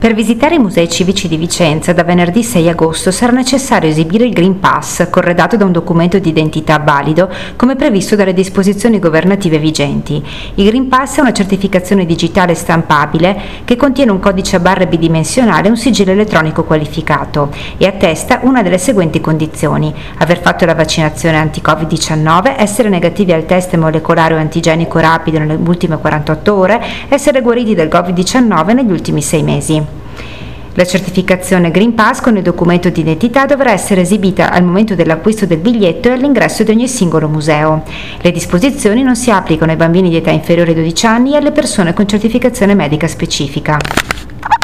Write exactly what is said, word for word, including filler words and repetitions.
Per visitare i musei civici di Vicenza da venerdì sei agosto sarà necessario esibire il Green Pass, corredato da un documento di identità valido, come previsto dalle disposizioni governative vigenti. Il Green Pass è una certificazione digitale stampabile che contiene un codice a barre bidimensionale e un sigillo elettronico qualificato e attesta una delle seguenti condizioni: aver fatto la vaccinazione anti-Covid diciannove, essere negativi al test molecolare o antigenico rapido nelle ultime quarantotto ore, essere guariti dal Covid diciannove negli ultimi sei mesi. La certificazione Green Pass con il documento di identità dovrà essere esibita al momento dell'acquisto del biglietto e all'ingresso di ogni singolo museo. Le disposizioni non si applicano ai bambini di età inferiore ai dodici anni e alle persone con certificazione medica specifica.